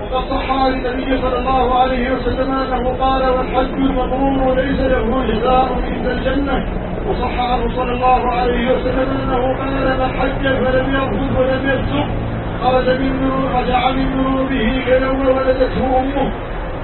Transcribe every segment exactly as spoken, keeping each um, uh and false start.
وقد صح عن النبي صلى الله عليه وسلم أنه قال: والحج المبرور ليس له جزاء إلا الجنة. وصح عنه صلى الله عليه وسلم أنه قال: من حج فلم يرفث ولم يفسق خرج من رجع من ذنوبه كيوم ولدته أمه.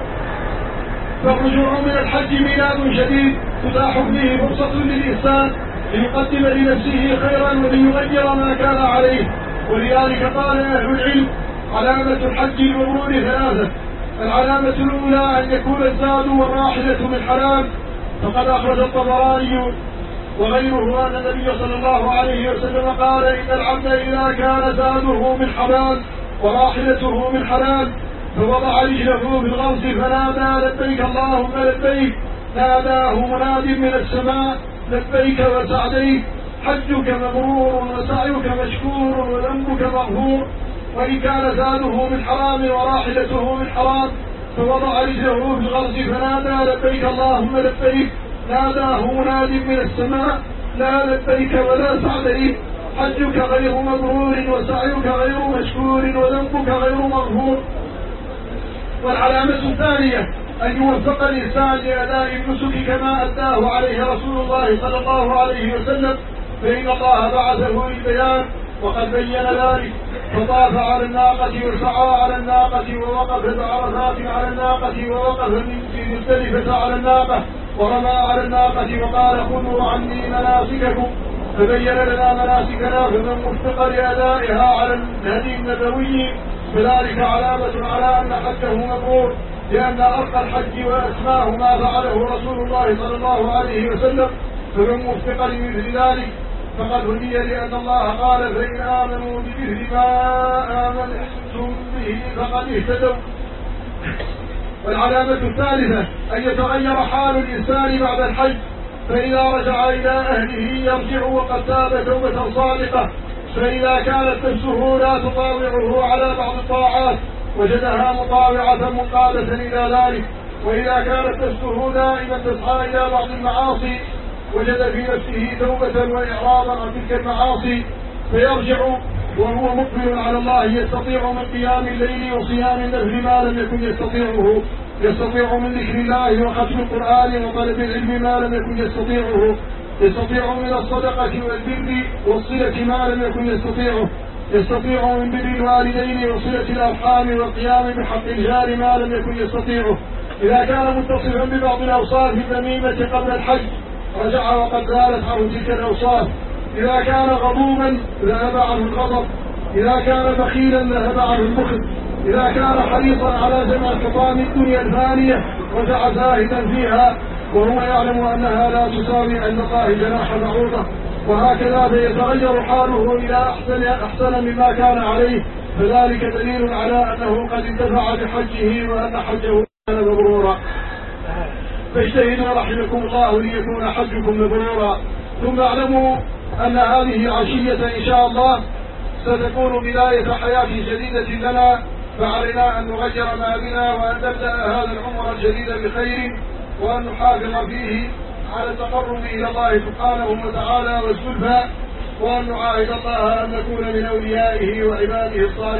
فالرجوع من الحج ميلاد شديد تتاح فيه فرصة للإنسان ليقدم لنفسه خيرا وليغير ما كان عليه. ولذلك قال أهل العلم: علامة الحج المبرور ثلاثة. العلامة الأولى أن يكون الزاد والراحلة من حلال، فقد أخرج الطبراني وغيره أن النبي صلى الله عليه وسلم قال: إن العبد إذا كان زاده من حلال وراحلته من حلال فوضع رجله في الغرس فنادى: لبيك اللهم لبيك، ناداه مناد من السماء: لبيك وسعديك، حجك مبرور وسعيك مشكور وذنبك مغفور. وإن كان زاده من حرام وراحلته من حرام فوضع رجله في الغرس فنادى: لبيك اللهم لبيك، ناداه مناد من السماء: لا لبيك ولا سعديك، حجك غير مبرور وسعيك غير مشكور وذنبك غير مغفور. والعلامة الثانية أن يوفق الإنسان لأداء النسك كما أداه عليه رسول الله صلى الله عليه وسلم، فإن الله بعثه للبيان وقد بين ذلك، فطاف على الناقة وسعى على الناقة ووقف بعرفات على الناقة ووقف في مزدلفة على الناقة ورمى على الناقة وقال: خذوا عني مناسككم. فبين لنا مناسكنا، فمن وفق لأدائها على الهدي النبوي فذلك علامة على أن حجه مبرور، لأن أرقى الحج وأسماه ما فعله رسول الله صلى الله عليه وسلم. فمن وفق لمثل ذلك فقد هدي، لأن الله قال: فإن آمنوا بمثل ما آمنتم به فقد اهتدوا. والعلامة الثالثة أن يتغير حال الإنسان بعد الحج، فإذا رجع إلى أهله يرجع وقد تاب توبة صادقة. فإذا كانت نفسه لا تطاوعه على بعض الطاعات وجدها مطاوعة منقادة إلى ذلك، وإذا كانت نفسه دائما تسعى إلى بعض المعاصي وجد في نفسه توبة وإعراضا عن تلك المعاصي فيرجع وهو مقبل على الله، يستطيع من قيام الليل وصيام النفل ما لم يكن يستطيعه، يستطيع من ذكر الله وختم القرآن وطلب العلم ما لم يكن يستطيعه، يستطيع من الصدقة والبر والصلة ما لم يكن يستطيعه، يستطيع من بر الوالدين وصلة الأرحام والقيام بحق الجار ما لم يكن يستطيعه. إذا كان متصفا ببعض الأوصاف الذميمة قبل الحج رجع وقد زالت عنه تلك الأوصاف. إذا كان غضوبا ذهب عنه الغضب، إذا كان بخيلا ذهب عنه البخل، إذا كان حريصا على جمع حطام الدنيا الفانية رجع زاهدا فيها وهو يعلم أنها لا تساوي عند الله جناح بعوضة. وهكذا فيتغير حاله إلى أحسن, أحسن مما كان عليه، فذلك دليل على أنه قد انتفع بحجه وأن حجه كان مبرورا. فاجتهدوا رحمكم الله ليكون حجكم مبرورا. ثم اعلموا أن هذه العشية إن شاء الله ستكون بداية حياة جديدة لنا، فعلينا أن نغير ما بنا وأن نبدأ هذا العمر الجديد بخير، وأن نحافظ فيه على التقرب إلى الله سبحانه وتعالى والزلفى، وأن نعاهد الله أن نكون من أوليائه وعباده الصالحين.